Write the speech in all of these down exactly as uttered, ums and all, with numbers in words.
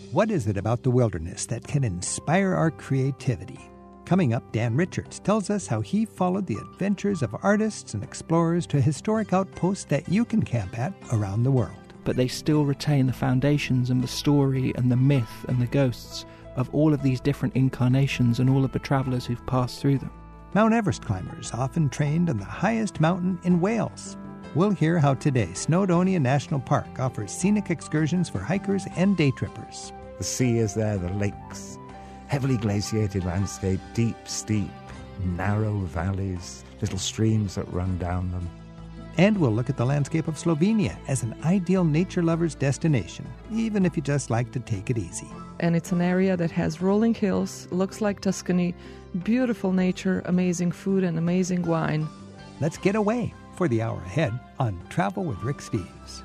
What is it about the wilderness that can inspire our creativity? Coming up, Dan Richards tells us how he followed the adventures of artists and explorers to historic outposts that you can camp at around the world. But they still retain the foundations and the story and the myth and the ghosts of all of these different incarnations and all of the travellers who've passed through them. Mount Everest climbers often trained on the highest mountain in Wales. We'll hear how today Snowdonia National Park offers scenic excursions for hikers and day trippers. The sea is there, the lakes, heavily glaciated landscape, deep, steep, narrow valleys, little streams that run down them. And we'll look at the landscape of Slovenia as an ideal nature lover's destination, even if you just like to take it easy. And it's an area that has rolling hills, looks like Tuscany, beautiful nature, amazing food, and amazing wine. Let's get away for the hour ahead on Travel with Rick Steves.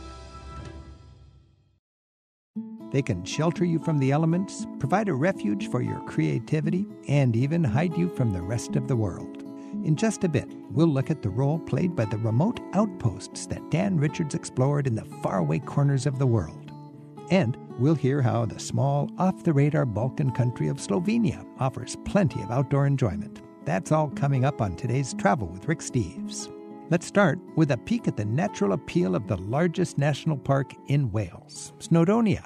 They can shelter you from the elements, provide a refuge for your creativity, and even hide you from the rest of the world. In just a bit, we'll look at the role played by the remote outposts that Dan Richards explored in the faraway corners of the world. And we'll hear how the small, off-the-radar Balkan country of Slovenia offers plenty of outdoor enjoyment. That's all coming up on today's Travel with Rick Steves. Let's start with a peek at the natural appeal of the largest national park in Wales, Snowdonia.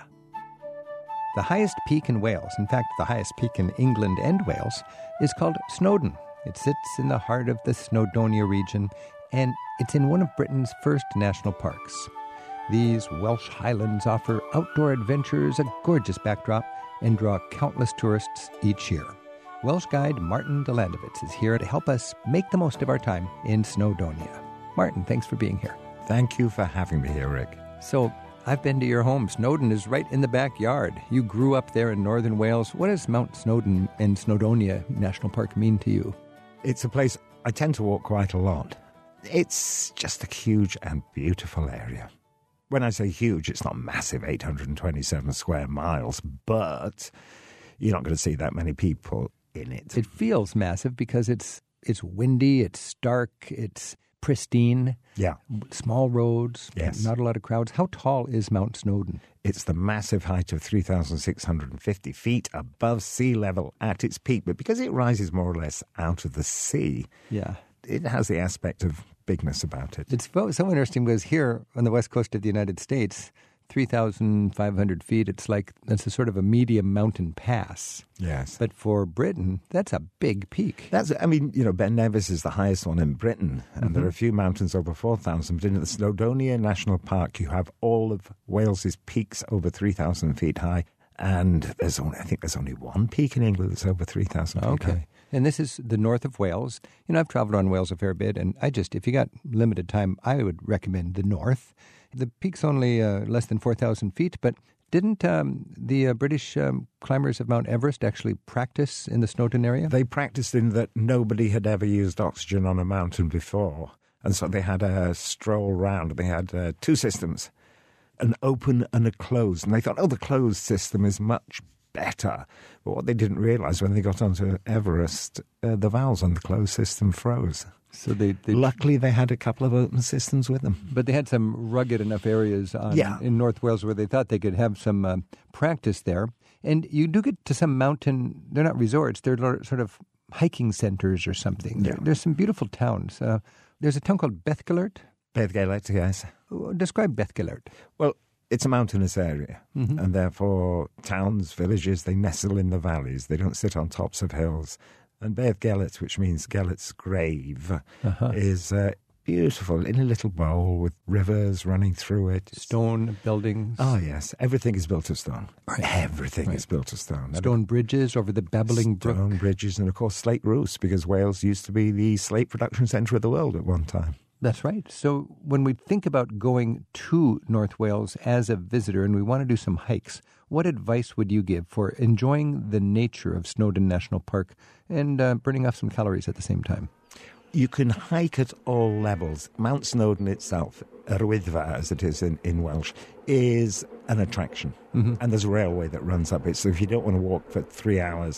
The highest peak in Wales, in fact, the highest peak in England and Wales, is called Snowdon. It sits in the heart of the Snowdonia region, and it's in one of Britain's first national parks. These Welsh highlands offer outdoor adventures, a gorgeous backdrop, and draw countless tourists each year. Welsh guide Martin Delandovitz is here to help us make the most of our time in Snowdonia. Martin, thanks for being here. Thank you for having me here, Rick. So, I've been to your home. Snowdon is right in the backyard. You grew up there in northern Wales. What does Mount Snowdon and Snowdonia National Park mean to you? It's a place I tend to walk quite a lot. It's just a huge and beautiful area. When I say huge, it's not massive, eight hundred twenty-seven square miles, but you're not going to see that many people in it. It feels massive because it's it's windy, it's stark, it's pristine. Yeah. Small roads, yes. Not a lot of crowds. How tall is Mount Snowdon? It's the massive height of three thousand six hundred fifty feet above sea level at its peak. But because it rises more or less out of the sea, yeah, it has the aspect of bigness about it. It's so interesting because here on the west coast of the United States, three thousand five hundred feet, it's like it's a sort of a medium mountain pass. Yes. But for Britain, that's a big peak. That's, I mean, you know, Ben Nevis is the highest one in Britain, and mm-hmm. there are a few mountains over four thousand. But in the Snowdonia National Park, you have all of Wales's peaks over three thousand feet high. And there's only, I think there's only one peak in England that's over three thousand feet okay. high. And this is the north of Wales. You know, I've traveled on Wales a fair bit, and I just, if you got limited time, I would recommend the north. The peak's only uh, less than four thousand feet, but didn't um, the uh, British um, climbers of Mount Everest actually practice in the Snowdon area? They practiced in that nobody had ever used oxygen on a mountain before. And so they had a stroll round. They had uh, two systems, an open and a closed. And they thought, oh, the closed system is much better. But what they didn't realize when they got onto Everest, uh, the valves on the closed system froze. So they, they Luckily, they had a couple of open systems with them. But they had some rugged enough areas on, yeah. in North Wales where they thought they could have some uh, practice there. And you do get to some mountain, they're not resorts, they're sort of hiking centers or something. Yeah. There, there's some beautiful towns. Uh, there's a town called Bethgelert. Bethgelert, yes. Describe Bethgelert. Well, it's a mountainous area, mm-hmm. and therefore towns, villages, they nestle in the valleys. They don't sit on tops of hills. And Beth Gelert, which means Gelert's grave, uh-huh. is uh, beautiful in a little bowl with rivers running through it. Stone buildings. Oh, yes. Everything is built of stone. Right. Everything right. is built of stone. Stone bridges over the babbling brook. Stone bridges and, of course, slate roofs, because Wales used to be the slate production centre of the world at one time. That's right. So when we think about going to North Wales as a visitor and we want to do some hikes, what advice would you give for enjoying the nature of Snowdon National Park and uh, burning off some calories at the same time? You can hike at all levels. Mount Snowdon itself, Yr Wyddfa as it is in, in Welsh, is an attraction. Mm-hmm. And there's a railway that runs up it. So if you don't want to walk for three hours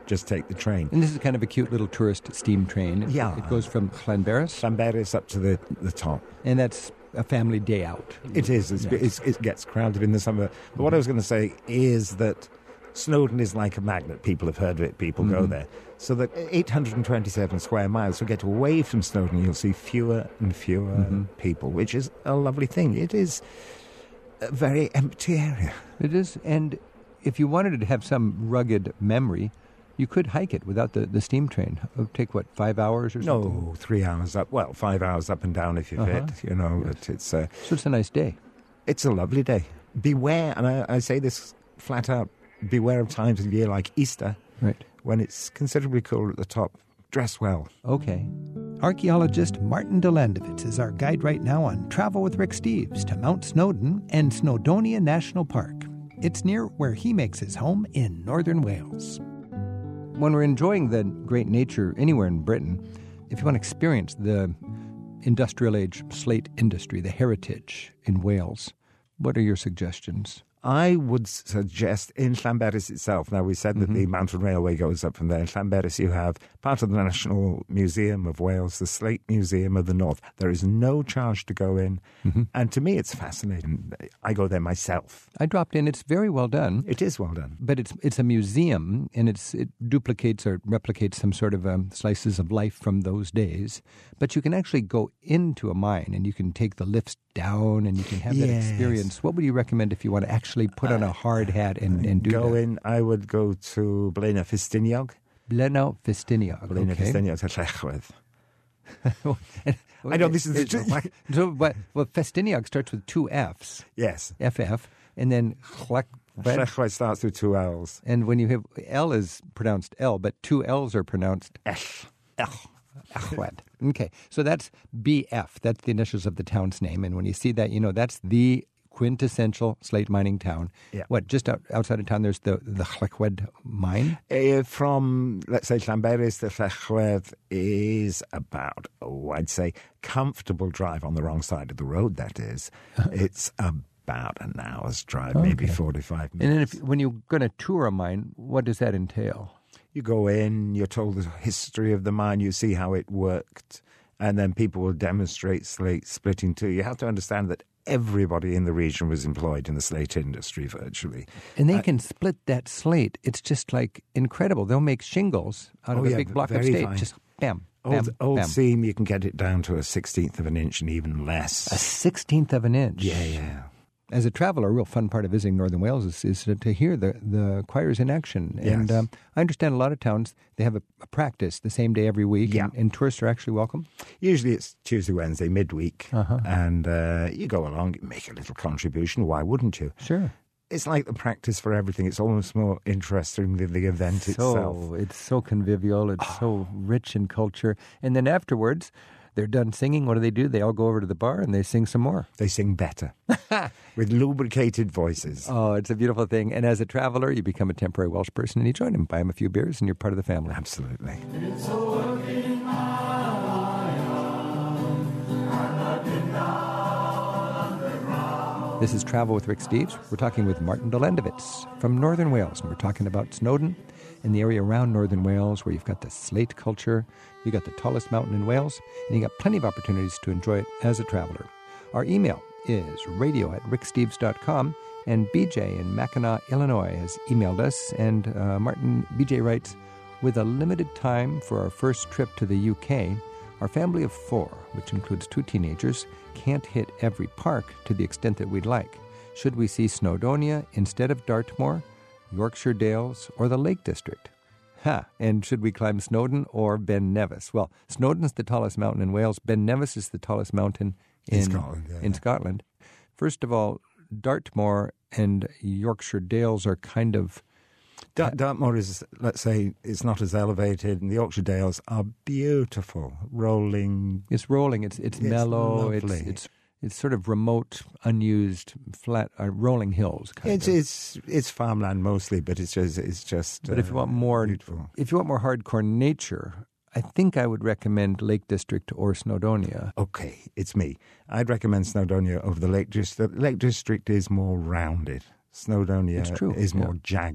just take the train. And this is kind of a cute little tourist steam train. It, Yeah. It goes from Llanberis. Llanberis up to the, the top. And that's a family day out. It is. It's, Yes. it's, it gets crowded in the summer. But what I was going to say is that Snowdon is like a magnet. People have heard of it. People go Mhm. there. So that eight hundred twenty-seven square miles, so get away from Snowdon, you'll see fewer and fewer Mhm. people, which is a lovely thing. It is a very empty area. It is. And if you wanted to have some rugged memory, you could hike it without the, the steam train. It would take, what, five hours or something? No, three hours up. Well, five hours up and down if you're Uh-huh. fit, you know. Yes. But it's, uh, So it's a nice day. it's a lovely day. Beware, and I, I say this flat out, beware of times of year like Easter, Right. when it's considerably cooler at the top. Dress well. Okay. Archaeologist Martin Delandovitz is our guide right now on Travel with Rick Steves to Mount Snowdon and Snowdonia National Park. It's near where he makes his home in northern Wales. When we're enjoying the great nature anywhere in Britain, if you want to experience the industrial age slate industry, the heritage in Wales, what are your suggestions? I would suggest in Llanberis itself, now we said that Mhm. the Mountain Railway goes up from there. In Llanberis you have part of the National Museum of Wales, the Slate Museum of the North. There is no charge to go in, Mhm. and to me it's fascinating. I go there myself. I dropped in. It's very well done. It is well done. But it's it's a museum, and it's it duplicates or replicates some sort of um, slices of life from those days. But you can actually go into a mine, and you can take the lifts down, and you can have that Yes. experience. What would you recommend if you want to actually put on a hard hat and, and do go that? in, I would go to Blaena Festiniog. Blaena Festiniog. Blaena Okay. Festiniog to Llechlwydd. I know this is the It's- truth. so, but well, Festiniog starts with two F's, Yes. F F, and then Llechlwydd. Llechlwydd starts with two L's. And when you have L is pronounced L, but two L's are pronounced Ell. Ell. Llechlwydd. Okay, so that's B F. That's the initials of the town's name. And when you see that, you know that's the quintessential slate mining town. Yeah. What, just out, outside of town, there's the, the Llechlwydd mine? Uh, from, let's say, Llanberis to Llechlwydd is about, oh, I'd say, comfortable drive on the wrong side of the road, that is. It's about an hour's drive, maybe Okay. forty-five And then minutes. if, when you're going to tour a mine, what does that entail? You go in, you're told the history of the mine, you see how it worked, and then people will demonstrate slate splitting too. You have to understand that everybody in the region was employed in the slate industry virtually. And they Uh, can split that slate. It's just like incredible. They'll make shingles out Oh, of a yeah, big block of very slate. fine. Just bam, bam, Old, old bam. seam, you can get it down to a sixteenth of an inch and even less. A sixteenth of an inch. Yeah, yeah. As a traveler, a real fun part of visiting Northern Wales is, is to, to hear the, the choirs in action. And Yes. um, I understand a lot of towns, they have a, a practice the same day every week, Yeah. and, and tourists are actually welcome. Usually it's Tuesday, Wednesday, midweek, Uh-huh. and uh, you go along, you make a little contribution. Why wouldn't you? Sure. It's like the practice for everything. It's almost more interesting than the event So itself. it's so convivial, it's so rich in culture. And then afterwards, they're done singing. What do they do? They all go over to the bar and they sing some more. They sing better with lubricated voices. Oh, it's a beautiful thing. And as a traveler, you become a temporary Welsh person and you join them, buy them a few beers, and you're part of the family. Absolutely. This is Travel with Rick Steves. We're talking with Martin Delandovitz from Northern Wales, and we're talking about Snowdon and the area around Northern Wales where you've got the slate culture, you've got the tallest mountain in Wales, and you've got plenty of opportunities to enjoy it as a traveler. Our email is radio at ricksteves dot com, and B J in Mackinac, Illinois has emailed us, and uh, Martin, B J writes, with a limited time for our first trip to the U K, our family of four, which includes two teenagers, can't hit every park to the extent that we'd like. Should we see Snowdonia instead of Dartmoor, Yorkshire Dales, or the Lake District? Ha! And should we climb Snowdon or Ben Nevis? Well, Snowdon's the tallest mountain in Wales. Ben Nevis is the tallest mountain in, In Scotland, yeah, in yeah. Scotland. First of all, Dartmoor and Yorkshire Dales are kind of... Dart- Dartmoor is, let's say, it's not as elevated, and the Yorkshire Dales are beautiful, rolling. It's rolling. It's it's, It's mellow. It's lovely. it's it's sort of remote, unused, flat, uh, rolling hills. Kind It's of. it's it's farmland mostly, but it's just it's just. But if you uh, want more, beautiful. if you want more hardcore nature, I think I would recommend Lake District or Snowdonia. Okay, it's me. I'd recommend Snowdonia over the Lake District. The Lake District is more rounded. Snowdonia It's true, is more yeah. jagged.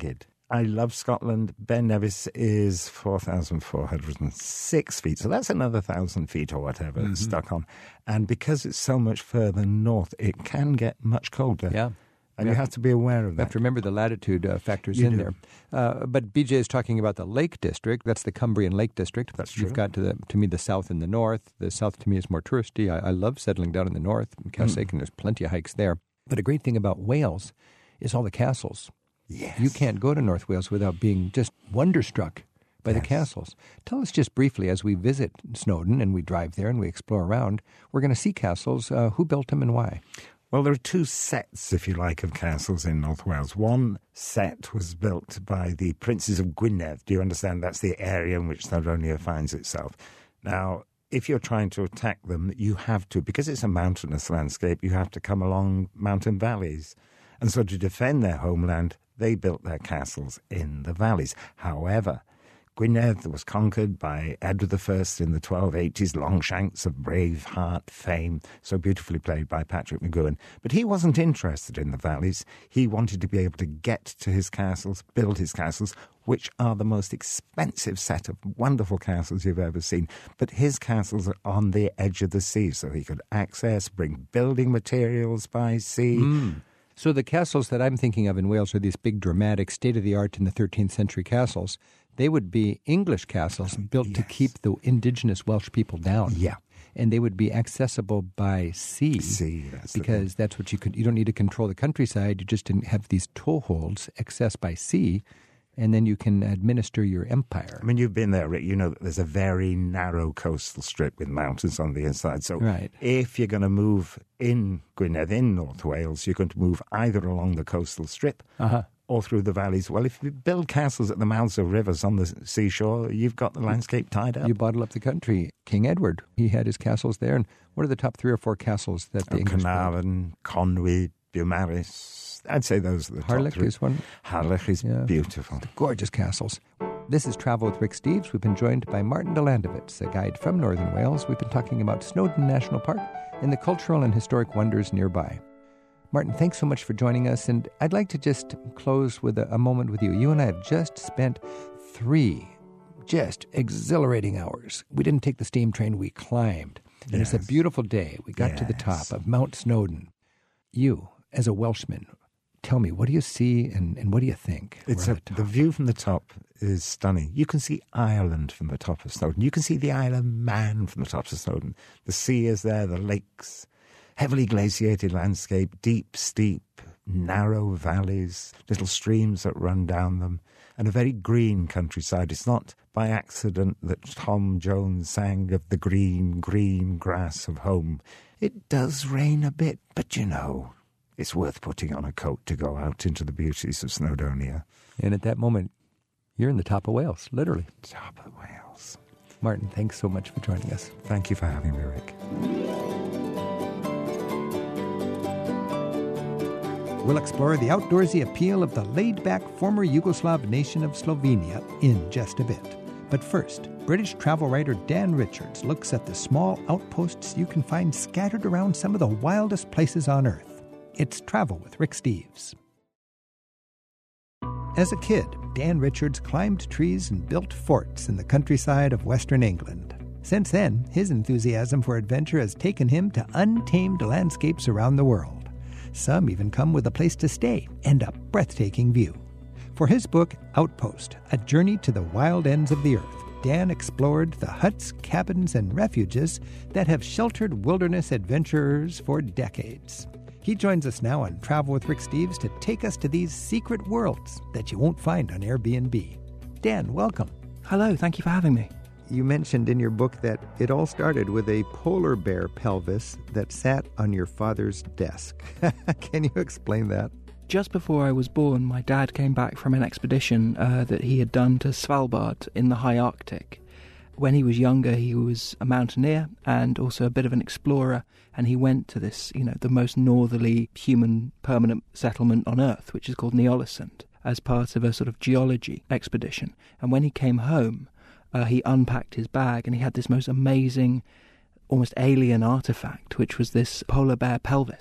I love Scotland. Ben Nevis is four thousand four hundred six feet, so that's another one thousand feet or whatever Mm-hmm. Stockholm. And because it's so much further north, it can get much colder. Yeah. And Yeah. you have to be aware of You that. have to remember the latitude uh, factors You in do. there. Uh, but B J is talking about the Lake District. That's the Cumbrian Lake District. That's You've true. got to, the, to me the south and the north. The south to me is more touristy. I, I love settling down in the north. In Castlemaine, Mm. there's plenty of hikes there. But a great thing about Wales is all the castles. Yes. You can't go to North Wales without being just wonderstruck by the Yes. castles. Tell us just briefly, as we visit Snowdon and we drive there and we explore around, we're going to see castles. Uh, who built them and why? Well, there are two sets, if you like, of castles in North Wales. One set was built by the Princes of Gwynedd. Do you understand? That's the area in which Snowdonia finds itself. Now, if you're trying to attack them, you have to, because it's a mountainous landscape, you have to come along mountain valleys. And so to defend their homeland, they built their castles in the valleys. However, Gwynedd was conquered by Edward the First in the twelve eighties, Longshanks of Braveheart fame, so beautifully played by Patrick McGowan. But he wasn't interested in the valleys. He wanted to be able to get to his castles, build his castles, which are the most expensive set of wonderful castles you've ever seen. But his castles are on the edge of the sea, so he could access, bring building materials by sea. Mm. So the castles that I'm thinking of in Wales are these big, dramatic, state-of-the-art in the thirteenth century castles. They would be English castles built to Yes. keep the indigenous Welsh people down. Yeah. And they would be accessible by sea. Sea, that's the because thing. that's what you could. You don't need to control the countryside. You just didn't have these toeholds accessed by sea, and then you can administer your empire. I mean, you've been there, Rick. You know that there's a very narrow coastal strip with mountains on the inside. So Right. if you're going to move in Gwynedd, in North Wales, you're going to move either along the coastal strip Uh-huh. or through the valleys. Well, if you build castles at the mouths of rivers on the seashore, you've got the landscape tied up. You bottle up the country. King Edward, he had his castles there. And what are the top three or four castles that the Oh, English built? Carnarvon, Conwy, Beaumaris. I'd say those are the top Harlech three. is one. Harlech is Yeah. beautiful. Gorgeous castles. This is Travel with Rick Steves. We've been joined by Martin Delandovitz, a guide from Northern Wales. We've been talking about Snowdon National Park and the cultural and historic wonders nearby. Martin, thanks so much for joining us. And I'd like to just close with a, a moment with you. You and I have just spent three just exhilarating hours. We didn't take the steam train, we climbed. And it's a Yes. beautiful day. We got to the Yes. top of Mount Snowdon. You, as a Welshman, tell me, what do you see and, and what do you think? It's We're a, at the the top. view from the top is stunning. You can see Ireland from the top of Snowdon. You can see the Isle of Man from the top of Snowdon. The sea is there, the lakes, heavily glaciated landscape, deep, steep, narrow valleys, little streams that run down them, and a very green countryside. It's not by accident that Tom Jones sang of the green, green grass of home. It does rain a bit, but you know, it's worth putting on a coat to go out into the beauties of Snowdonia. And at that moment, you're in the top of Wales, literally. Top of Wales. Martin, thanks so much for joining us. Thank you for having me, Rick. We'll explore the outdoorsy appeal of the laid-back former Yugoslav nation of Slovenia in just a bit. But first, British travel writer Dan Richards looks at the small outposts you can find scattered around some of the wildest places on Earth. It's Travel with Rick Steves. As a kid, Dan Richards climbed trees and built forts in the countryside of Western England. Since then, his enthusiasm for adventure has taken him to untamed landscapes around the world. Some even come with a place to stay and a breathtaking view. For his book, Outpost, A Journey to the Wild Ends of the Earth, Dan explored the huts, cabins, and refuges that have sheltered wilderness adventurers for decades. He joins us now on Travel with Rick Steves to take us to these secret worlds that you won't find on Airbnb. Dan, welcome. Hello, thank you for having me. You mentioned in your book that it all started with a polar bear pelvis that sat on your father's desk. Can you explain that? Just before I was born, my dad came back from an expedition uh, that he had done to Svalbard in the high Arctic. When he was younger, he was a mountaineer and also a bit of an explorer, and he went to this, you know, the most northerly human permanent settlement on Earth, which is called Ny-Ålesund, as part of a sort of geology expedition. And when he came home, uh, he unpacked his bag and he had this most amazing, almost alien artifact, which was this polar bear pelvis.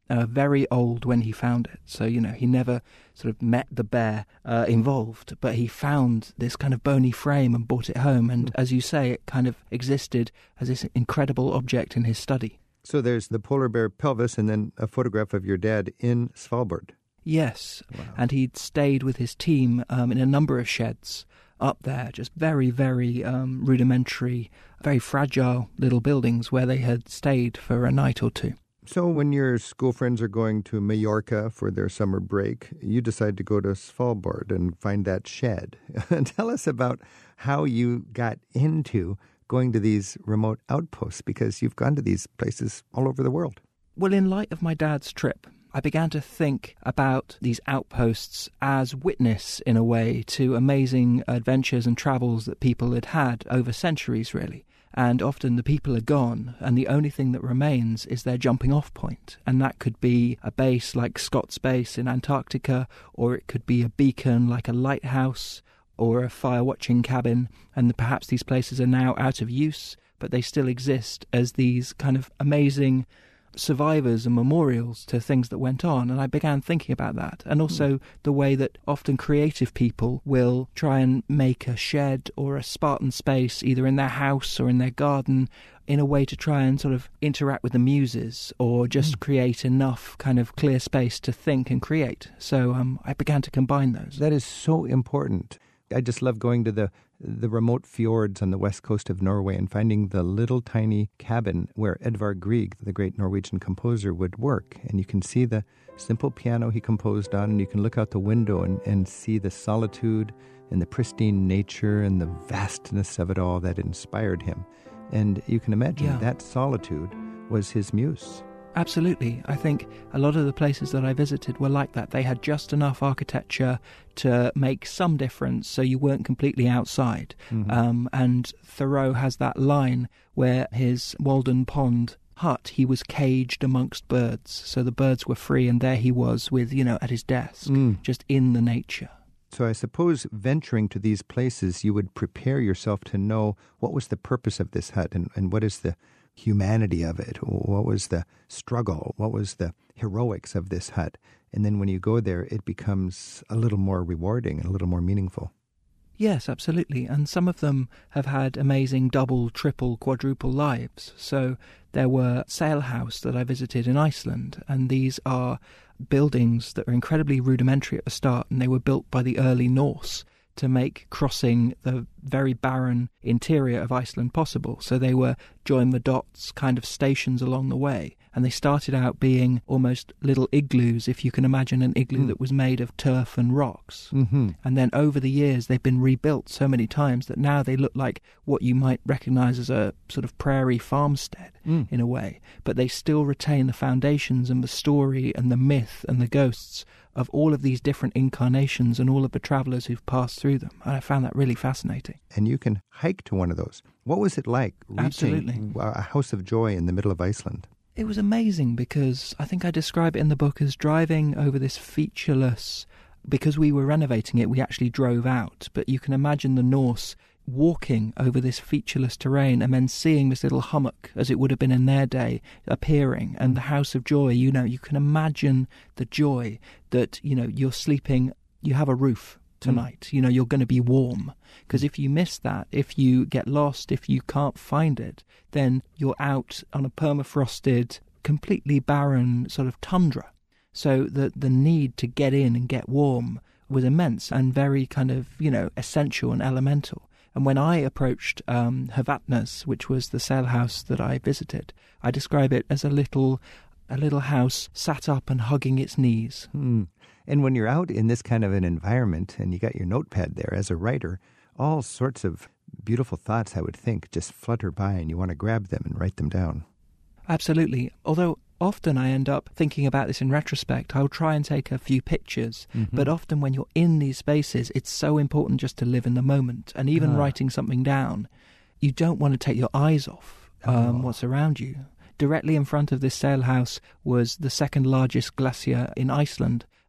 uh, very old when he found it. So, you know, he never sort of met the bear uh, involved, but he found this kind of bony frame and brought it home. And as you say, it kind of existed as this incredible object in his study. So there's the polar bear pelvis and then a photograph of your dad in Svalbard. Yes, wow. And he'd stayed with his team um, in a number of sheds up there, just very, very um, rudimentary, very fragile little buildings where they had stayed for a night or two. So when your school friends are going to Mallorca for their summer break, you decide to go to Svalbard and find that shed. Tell us about how you got into going to these remote outposts, because you've gone to these places all over the world. Well, in light of my dad's trip, I began to think about these outposts as witness, in a way, to amazing adventures and travels that people had had over centuries, really. And often the people are gone, and the only thing that remains is their jumping-off point. And that could be a base like Scott's Base in Antarctica, or it could be a beacon like a lighthouse, or a fire-watching cabin. And perhaps these places are now out of use, but they still exist as these kind of amazing survivors and memorials to things that went on. And I began thinking about that, and also mm. the way that often creative people will try and make a shed or a Spartan space either in their house or in their garden in a way to try and sort of interact with the muses, or just mm. create enough kind of clear space to think and create. So um, I began to combine those. That is so important. I just love going to the the remote fjords on the west coast of Norway and finding the little tiny cabin where Edvard Grieg, the great Norwegian composer, would work. And you can see the simple piano he composed on, and you can look out the window and, and see the solitude and the pristine nature and the vastness of it all that inspired him. And you can imagine yeah. that solitude was his muse. Absolutely. I think a lot of the places that I visited were like that. They had just enough architecture to make some difference, so you weren't completely outside. Mm-hmm. Um, and Thoreau has that line where his Walden Pond hut, he was caged amongst birds. So the birds were free, and there he was with, you know, at his desk, mm. just in the nature. So I suppose venturing to these places, you would prepare yourself to know what was the purpose of this hut, and, and what is the humanity of it, what was the struggle, what was the heroics of this hut. And then when you go there, it becomes a little more rewarding and a little more meaningful. Yes, absolutely. And some of them have had amazing double, triple, quadruple lives. So there were Sail House that I visited in Iceland, and these are buildings that are incredibly rudimentary at the start, and they were built by the early Norse to make crossing the very barren interior of Iceland possible. So they were join the dots kind of stations along the way. And they started out being almost little igloos, if you can imagine an igloo mm. that was made of turf and rocks. Mm-hmm. And then over the years, they've been rebuilt so many times that now they look like what you might recognize as a sort of prairie farmstead mm. in a way. But they still retain the foundations and the story and the myth and the ghosts of all of these different incarnations and all of the travelers who've passed through them. And I found that really fascinating. And you can hike to one of those. What was it like reaching Absolutely. a house of joy in the middle of Iceland? It was amazing, because I think I describe it in the book as driving over this featureless, because we were renovating it, we actually drove out. But you can imagine the Norse walking over this featureless terrain and then seeing this little hummock, as it would have been in their day, appearing, and the house of joy. You know, you can imagine the joy that, you know, you're sleeping, you have a roof tonight, mm. you know, you're going to be warm. Because if you miss that, if you get lost, if you can't find it, then you're out on a permafrosted, completely barren sort of tundra. So the the need to get in and get warm was immense and very kind of, you know, essential and elemental. And when I approached um, Hvatnes, which was the sail house that I visited, I describe it as a little a little house sat up and hugging its knees. Hmm. And when you're out in this kind of an environment and you got your notepad there as a writer, all sorts of beautiful thoughts, I would think, just flutter by, and you want to grab them and write them down. Absolutely. Although often I end up thinking about this in retrospect. I'll try and take a few pictures, mm-hmm. but often when you're in these spaces, it's so important just to live in the moment. And even ah. writing something down, you don't want to take your eyes off um, oh. what's around you. Directly in front of this sail house was the second largest glacier in Iceland,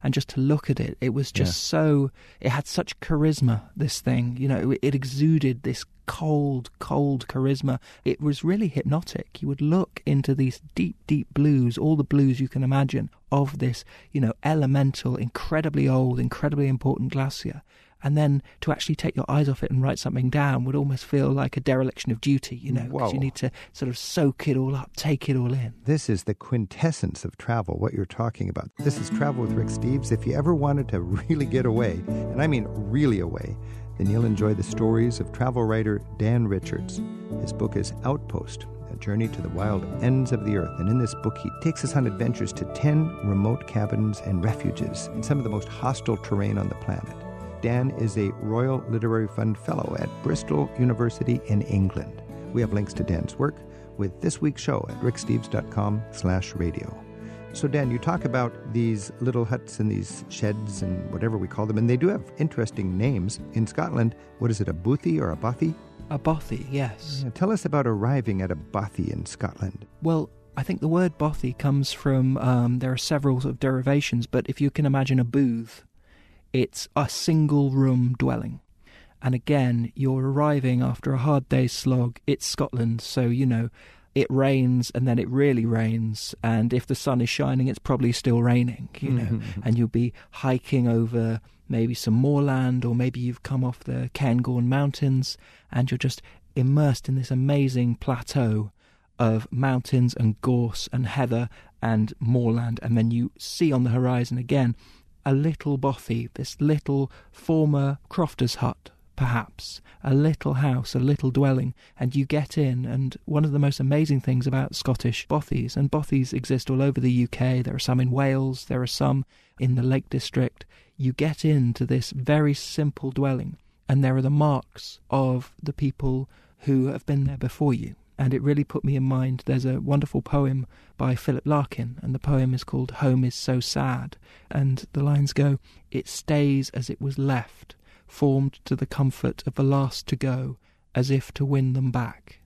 And just to look at it, it was just yeah. so, it had such charisma, this thing. You know, it, it exuded this cold, cold charisma. It was really hypnotic. You would look into these deep, deep blues, all the blues you can imagine, of this, you know, elemental, incredibly old, incredibly important glacier. And then to actually take your eyes off it and write something down would almost feel like a dereliction of duty, you know, because you need to sort of soak it all up, take it all in. This is the quintessence of travel, what you're talking about. This is Travel with Rick Steves. If you ever wanted to really get away, and I mean really away, then you'll enjoy the stories of travel writer Dan Richards. His book is Outpost, A Journey to the Wild Ends of the Earth. And in this book, he takes us on adventures to ten remote cabins and refuges in some of the most hostile terrain on the planet. Dan is a Royal Literary Fund Fellow at Bristol University in England. We have links to Dan's work with this week's show at ricksteves.com slash radio. So, Dan, you talk about these little huts and these sheds and whatever we call them, and they do have interesting names. In Scotland, what is it, a bothy or a bothy? A bothy, yes. Yeah, tell us about arriving at a bothy in Scotland. Well, I think the word bothy comes from, um, there are several sort of derivations, but if you can imagine a booth, it's a single-room dwelling. And again, you're arriving after a hard day's slog. It's Scotland, so, you know, it rains and then it really rains. And if the sun is shining, it's probably still raining, you know. Mm-hmm. And you'll be hiking over maybe some moorland, or maybe you've come off the Cairngorm Mountains and you're just immersed in this amazing plateau of mountains and gorse and heather and moorland. And then you see on the horizon again a little bothy, this little former crofter's hut, perhaps, a little house, a little dwelling, and you get in. And one of the most amazing things about Scottish bothies, and bothies exist all over the U K, there are some in Wales, there are some in the Lake District, you get into this very simple dwelling, and there are the marks of the people who have been there before you. And it really put me in mind, there's a wonderful poem by Philip Larkin, and the poem is called Home is So Sad. And the lines go, "It stays as it was left, formed to the comfort of the last to go, as if to win them back."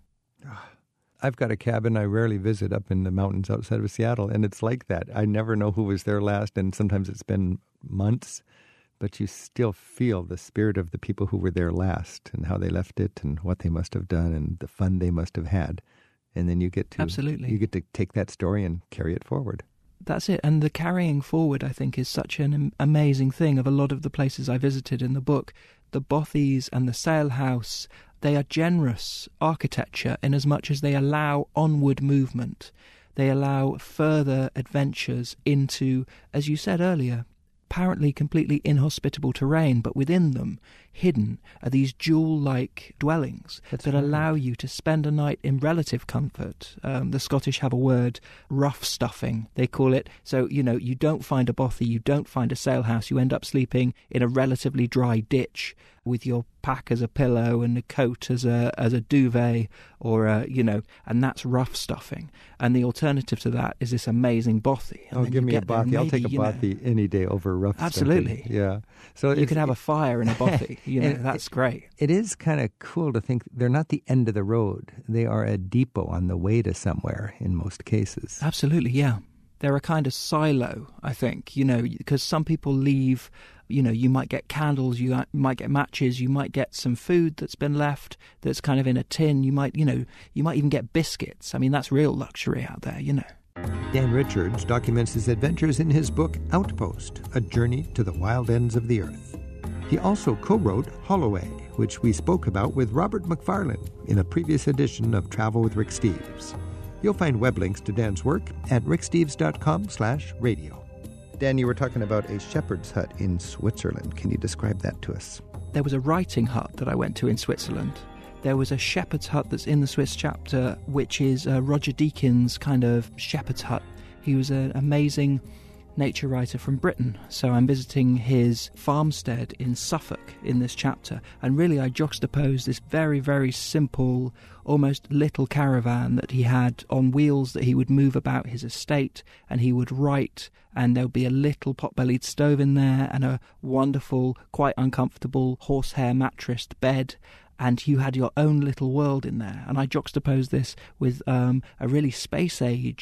I've got a cabin I rarely visit up in the mountains outside of Seattle, and it's like that. I never know who was there last, and sometimes it's been months, but you still feel the spirit of the people who were there last and how they left it and what they must have done and the fun they must have had. And then you get to Absolutely. you get to take that story and carry it forward. That's it. And the carrying forward, I think, is such an amazing thing of a lot of the places I visited in the book. The bothies and the sail house, they are generous architecture in as much as they allow onward movement. They allow further adventures into, as you said earlier, apparently completely inhospitable terrain, but within them, hidden, are these jewel-like dwellings That's that right. allow you to spend a night in relative comfort. Um, the Scottish have a word, rough stuffing, they call it. So, you know, you don't find a bothy, you don't find a sail house, you end up sleeping in a relatively dry ditch with your pack as a pillow and a coat as a as a duvet, or a, you know, and that's rough stuffing. And the alternative to that is this amazing bothy. And oh, give me a bothy. I'll take a bothy know, any day over rough absolutely. Stuffing. Yeah. So you can have a fire in a bothy. You know, that's it, great. It is kind of cool to think they're not the end of the road. They are a depot on the way to somewhere in most cases. Absolutely, yeah. They're a kind of silo, I think, you know, because some people leave, you know, you might get candles, you might get matches, you might get some food that's been left that's kind of in a tin, you might, you know, you might even get biscuits. I mean, that's real luxury out there, you know. Dan Richards documents his adventures in his book Outpost, A Journey to the Wild Ends of the Earth. He also co-wrote Holloway, which we spoke about with Robert McFarlane in a previous edition of Travel with Rick Steves. You'll find web links to Dan's work at ricksteves.com slash radio. Dan, you were talking about a shepherd's hut in Switzerland. Can you describe that to us? There was a writing hut that I went to in Switzerland. There was a shepherd's hut that's in the Swiss chapter, which is uh, Roger Deakins' kind of shepherd's hut. He was an amazing nature writer from Britain, so I'm visiting his farmstead in Suffolk in this chapter, and really I juxtapose this very, very simple, almost little caravan that he had on wheels that he would move about his estate, and he would write, and there would be a little pot-bellied stove in there and a wonderful, quite uncomfortable horsehair mattressed bed, and you had your own little world in there. And I juxtapose this with um, a really space-age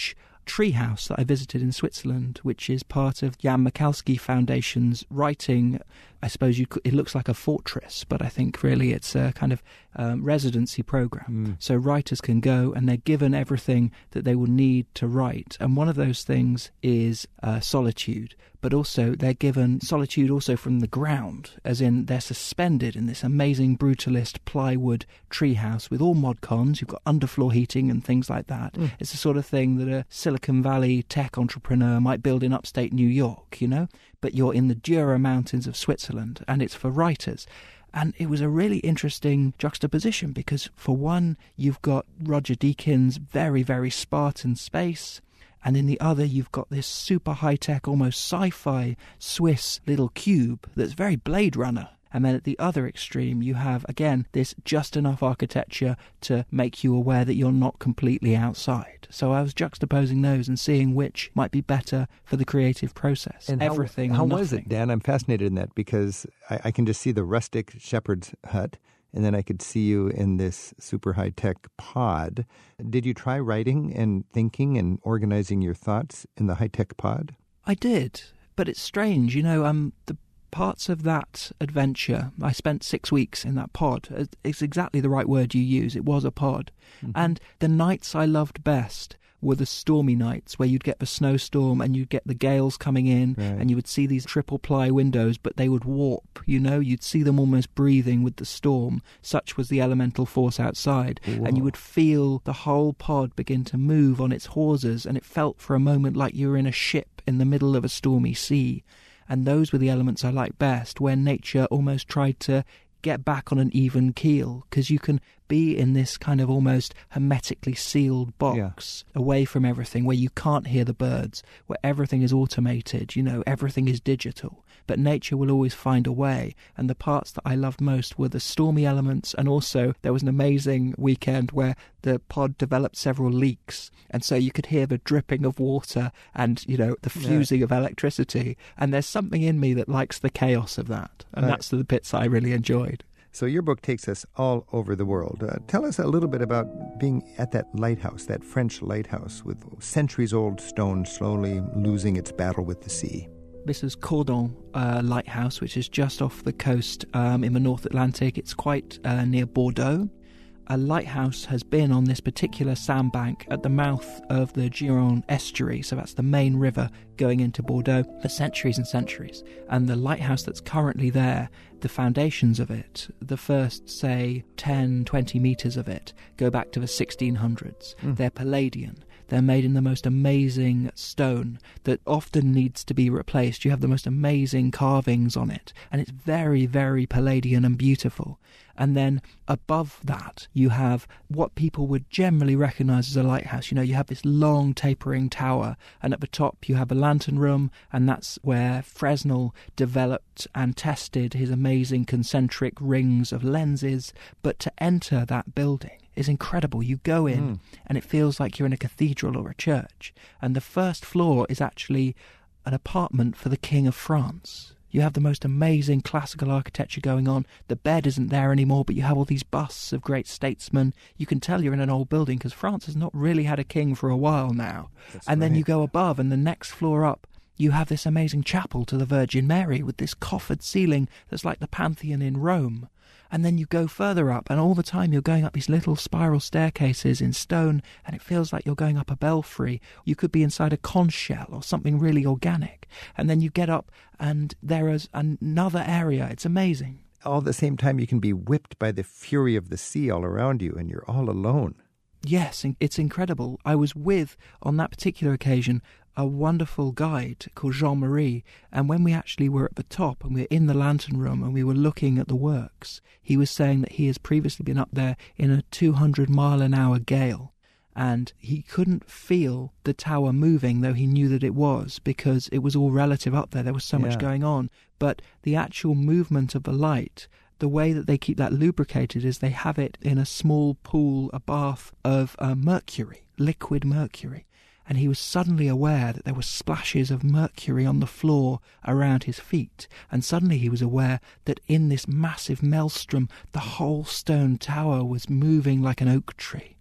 treehouse that I visited in Switzerland, which is part of Jan Michalski Foundation's writing. I suppose you could, it looks like a fortress, but I think really it's a kind of um, residency program. Mm. So writers can go and they're given everything that they will need to write. And one of those things is uh, solitude, but also they're given solitude also from the ground, as in they're suspended in this amazing brutalist plywood treehouse with all mod cons. You've got underfloor heating and things like that. Mm. It's the sort of thing that a Silicon Valley tech entrepreneur might build in upstate New York, you know? But you're in the Jura Mountains of Switzerland, and it's for writers. And it was a really interesting juxtaposition because, for one, you've got Roger Deakins' very, very Spartan space, and in the other you've got this super high-tech, almost sci-fi Swiss little cube that's very Blade Runner. And then at the other extreme, you have, again, this just enough architecture to make you aware that you're not completely outside. So I was juxtaposing those and seeing which might be better for the creative process. And Everything How, or how nothing. was it, Dan? I'm fascinated in that because I, I can just see the rustic shepherd's hut, and then I could see you in this super high-tech pod. Did you try writing and thinking and organizing your thoughts in the high-tech pod? I did, but it's strange. You know, um, the parts of that adventure, I spent six weeks in that pod. It's exactly the right word you use. It was a pod. Mm-hmm. And the nights I loved best were the stormy nights where you'd get the snowstorm and you'd get the gales coming in, right. And you would see these triple ply windows, but they would warp, you know, you'd see them almost breathing with the storm. Such was the elemental force outside. Whoa. And you would feel the whole pod begin to move on its hawsers, and it felt for a moment like you were in a ship in the middle of a stormy sea. And those were the elements I liked best, where nature almost tried to get back on an even keel, because you can be in this kind of almost hermetically sealed box, yeah. away from everything, where you can't hear the birds, where everything is automated, you know, everything is digital. But nature will always find a way. And the parts that I loved most were the stormy elements, and also there was an amazing weekend where the pod developed several leaks, and so you could hear the dripping of water and, you know, the fusing yeah. of electricity. And there's something in me that likes the chaos of that, and right. that's the bits that I really enjoyed. So your book takes us all over the world. Uh, tell us a little bit about being at that lighthouse, that French lighthouse with centuries-old stone slowly losing its battle with the sea. This is Cordon uh, Lighthouse, which is just off the coast um, in the North Atlantic. It's quite uh, near Bordeaux. A lighthouse has been on this particular sandbank at the mouth of the Gironde estuary, so that's the main river going into Bordeaux, for centuries and centuries. And the lighthouse that's currently there, the foundations of it, the first, say, ten, twenty metres of it, go back to the sixteen hundreds. Mm. They're Palladian. They're made in the most amazing stone that often needs to be replaced. You have the most amazing carvings on it, and it's very, very Palladian and beautiful. And then above that, you have what people would generally recognise as a lighthouse. You know, you have this long tapering tower, and at the top you have a lantern room, and that's where Fresnel developed and tested his amazing concentric rings of lenses. But to enter that building is incredible. You go in mm. and it feels like you're in a cathedral or a church. And the first floor is actually an apartment for the King of France. You have the most amazing classical architecture going on. The bed isn't there anymore, but you have all these busts of great statesmen. You can tell you're in an old building because France has not really had a king for a while now. That's and right. Then you go above, and the next floor up, you have this amazing chapel to the Virgin Mary with this coffered ceiling that's like the Pantheon in Rome. And then you go further up, and all the time you're going up these little spiral staircases in stone, and it feels like you're going up a belfry. You could be inside a conch shell or something really organic. And then you get up, and there is another area. It's amazing. All at the same time, you can be whipped by the fury of the sea all around you, and you're all alone. Yes, it's incredible. I was with, on that particular occasion, a wonderful guide called Jean-Marie, and when we actually were at the top and we were in the lantern room and we were looking at the works, he was saying that he has previously been up there in a two hundred mile an hour gale, and he couldn't feel the tower moving, though he knew that it was, because it was all relative up there. There was so yeah. much going on. But the actual movement of the light, the way that they keep that lubricated is they have it in a small pool, a bath of uh, mercury, liquid mercury. And he was suddenly aware that there were splashes of mercury on the floor around his feet. And suddenly he was aware that in this massive maelstrom, the whole stone tower was moving like an oak tree.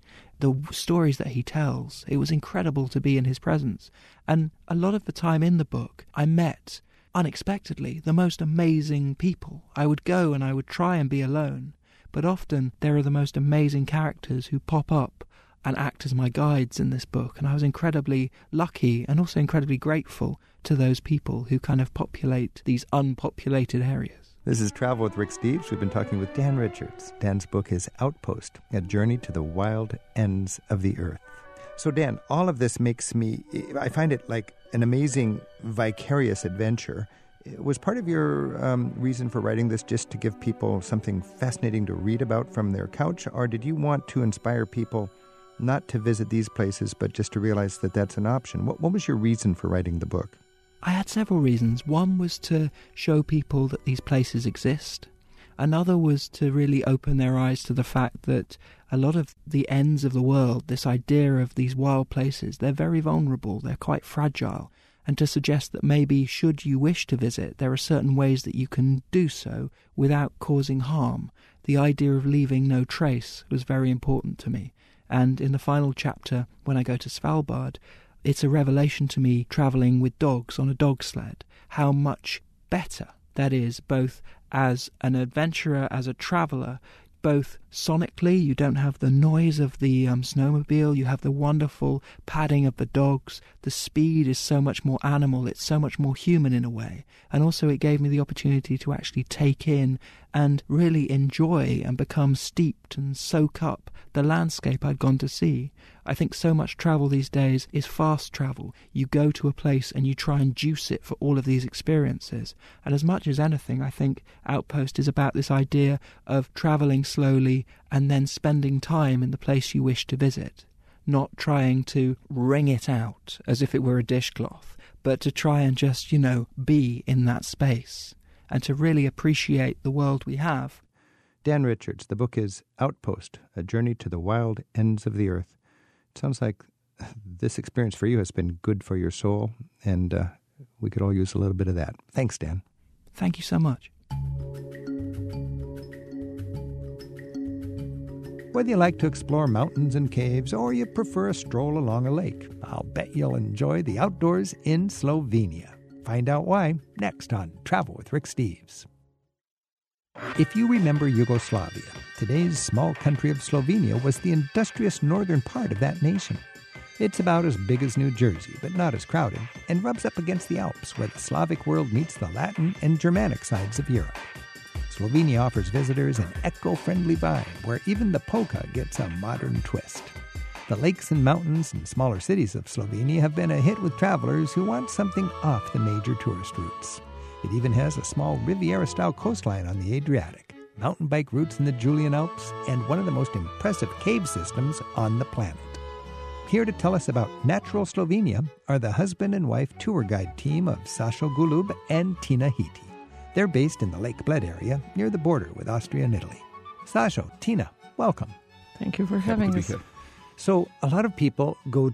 the stories that he tells, it was incredible to be in his presence. And a lot of the time in the book, I met, unexpectedly, the most amazing people. I would go and I would try and be alone, but often there are the most amazing characters who pop up and act as my guides in this book, and I was incredibly lucky and also incredibly grateful to those people who kind of populate these unpopulated areas. This is Travel with Rick Steves. We've been talking with Dan Richards. Dan's book is Outpost, A Journey to the Wild Ends of the Earth. So Dan, all of this makes me, I find it like an amazing vicarious adventure. Was part of your um, reason for writing this just to give people something fascinating to read about from their couch, or did you want to inspire people not to visit these places, but just to realize that that's an option? What, what was your reason for writing the book? I had several reasons. One was to show people that these places exist. Another was to really open their eyes to the fact that a lot of the ends of the world, this idea of these wild places, they're very vulnerable, they're quite fragile. And to suggest that maybe, should you wish to visit, there are certain ways that you can do so without causing harm. The idea of leaving no trace was very important to me. And in the final chapter, when I go to Svalbard, it's a revelation to me, travelling with dogs on a dog sled, how much better that is, both as an adventurer, as a traveller, both sonically, you don't have the noise of the um, snowmobile, you have the wonderful padding of the dogs, the speed is so much more animal, it's so much more human in a way, and also it gave me the opportunity to actually take in and really enjoy and become steeped and soak up the landscape I'd gone to see. I think so much travel these days is fast travel. You go to a place and you try and juice it for all of these experiences. And as much as anything, I think Outpost is about this idea of travelling slowly and then spending time in the place you wish to visit. Not trying to wring it out as if it were a dishcloth, but to try and just, you know, be in that space and to really appreciate the world we have. Dan Richards, the book is Outpost, A Journey to the Wild Ends of the Earth. It sounds like this experience for you has been good for your soul, and uh, we could all use a little bit of that. Thanks, Dan. Thank you so much. Whether you like to explore mountains and caves or you prefer a stroll along a lake, I'll bet you'll enjoy the outdoors in Slovenia. Find out why next on Travel with Rick Steves. If you remember Yugoslavia, today's small country of Slovenia was the industrious northern part of that nation. It's about as big as New Jersey, but not as crowded, and rubs up against the Alps, where the Slavic world meets the Latin and Germanic sides of Europe. Slovenia offers visitors an eco-friendly vibe, where even the polka gets a modern twist. The lakes and mountains and smaller cities of Slovenia have been a hit with travelers who want something off the major tourist routes. It even has a small Riviera-style coastline on the Adriatic, mountain bike routes in the Julian Alps, and one of the most impressive cave systems on the planet. Here to tell us about natural Slovenia are the husband and wife tour guide team of Sašo Gulub and Tina Hiti. They're based in the Lake Bled area, near the border with Austria and Italy. Sašo, Tina, welcome. Thank you for having us. So a lot of people go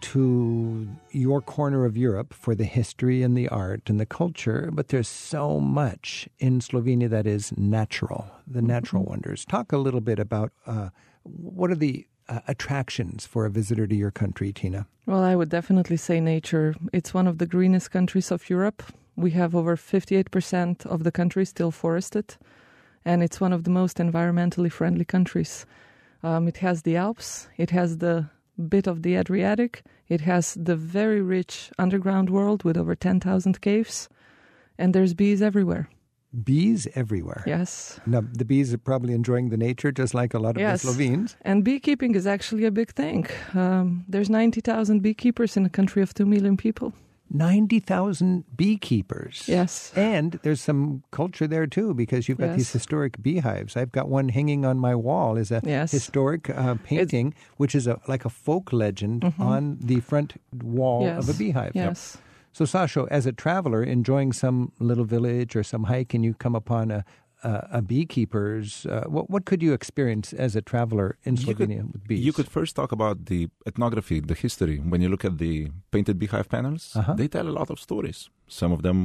to your corner of Europe for the history and the art and the culture, but there's so much in Slovenia that is natural, the natural mm-hmm. wonders. Talk a little bit about uh, what are the uh, attractions for a visitor to your country, Tina? Well, I would definitely say nature. It's one of the greenest countries of Europe. We have over fifty-eight percent of the country still forested, and it's one of the most environmentally friendly countries. Um, it has the Alps, it has the bit of the Adriatic, it has the very rich underground world with over ten thousand caves, and there's bees everywhere. Bees everywhere? Yes. Now, the bees are probably enjoying the nature just like a lot of yes. the Slovenes. And beekeeping is actually a big thing. Um, there's ninety thousand beekeepers in a country of two million people. ninety thousand beekeepers. Yes. And there's some culture there, too, because you've got yes. these historic beehives. I've got one hanging on my wall is a yes. historic uh, painting, it's, which is a like a folk legend mm-hmm. on the front wall yes. of a beehive. Yes. Yep. So, Sašo, as a traveler enjoying some little village or some hike and you come upon a Uh, a beekeeper's, uh, what what could you experience as a traveler in Slovenia could, with bees? You could first talk about the ethnography, the history. When you look at the painted beehive panels, uh-huh. they tell a lot of stories. Some of them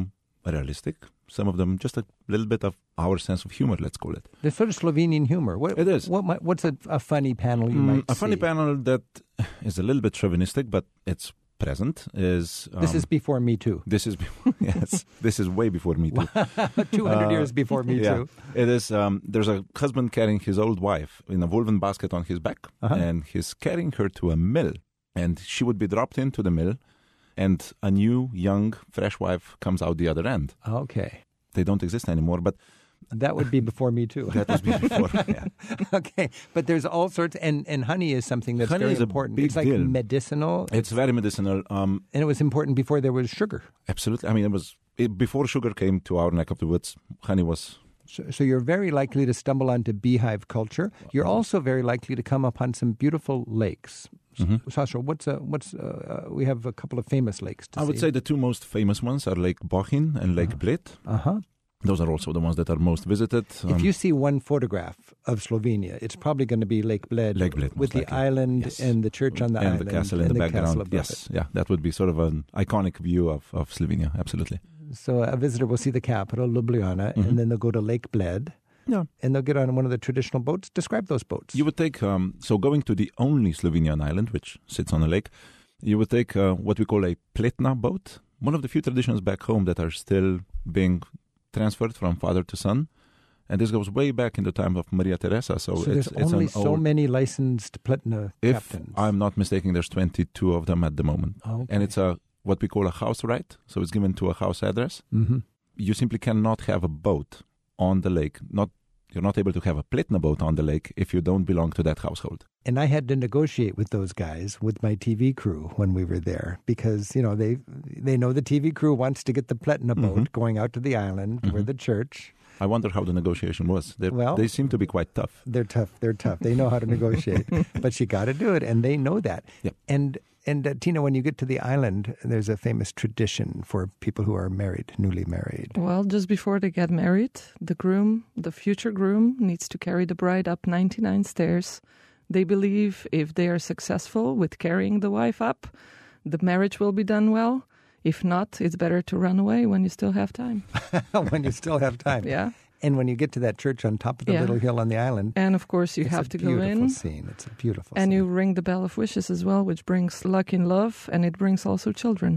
realistic. Some of them just a little bit of our sense of humor, let's call it. There's sort of Slovenian humor. What, It is. What, might- what's a, a funny panel you Mm, might a funny see? panel that is a little bit chauvinistic, but it's present. Is um, This is before Me Too. this is before, yes, this is way before Me Too. two hundred Uh, years before Me yeah. Too. It is. Um, there's a husband carrying his old wife in a woven basket on his back, Uh-huh. and he's carrying her to a mill, and she would be dropped into the mill, and a new, young, fresh wife comes out the other end. Okay. They don't exist anymore, but That would be before Me Too. that was before. Yeah. Okay, but there's all sorts, and, and honey is something that's Honey very is a important. big It's like deal. medicinal, It's very medicinal. Um, and it was important before there was sugar. absolutely. I mean, it was it, before sugar came to our neck of the woods. Honey was. So, so you're very likely to stumble onto beehive culture. You're also very likely to come upon some beautiful lakes. Mhm. Sasha, what's uh, what's uh, uh, we have a couple of famous lakes to I would see. say the two most famous ones are Lake Bochin and Lake Bled. Uh huh. Those are also the ones that are most visited. If Um, you see one photograph of Slovenia, it's probably going to be Lake Bled, Lake Bled, with most the likely. island Yes. and the church on the and island the castle in and the, the background. castle above Yes, yeah, that would be sort of an iconic view of, of Slovenia. Absolutely. it. So a visitor will see the capital, Ljubljana, Mhm. and then they'll go to Lake Bled, Yeah. and they'll get on one of the traditional boats. Describe those boats. You would take, um, so going to the only Slovenian island, which sits on a lake, you would take uh, what we call a pletna boat, one of the few traditions back home that are still being transferred from father to son. And this goes way back in the time of Maria Teresa. So, So it's, there's it's only an so old, many licensed Pletna if captains. I'm not mistaken, there's twenty-two of them at the moment. Oh, okay. And it's a what we call a house right. So it's given to a house address. Mm-hmm. You simply cannot have a boat on the lake. Not You're not able to have a pletna boat on the lake if you don't belong to that household. And I had to negotiate with those guys, with my T V crew when we were there, because you know they they know the T V crew wants to get the Pletna boat Mhm. going out to the island where Mhm. the church. I wonder how the negotiation was. They Well- they seem to be quite tough. They're tough. They're tough. They know how to negotiate, but you got to do it, and they know that. Yep. And and uh, Tina, when you get to the island, there's a famous tradition for people who are married, newly married. Well, just before they get married, the groom, the future groom, needs to carry the bride up ninety-nine stairs. They believe if they are successful with carrying the wife up, the marriage will be done well. If not, it's better to run away when you still have time. When you still have time. Yeah. And when you get to that church on top of the Yeah. little hill on the island, And of course, you it's have a to go beautiful in. scene. It's a beautiful And scene. you ring the bell of wishes as well, which brings luck in love, and it brings also children.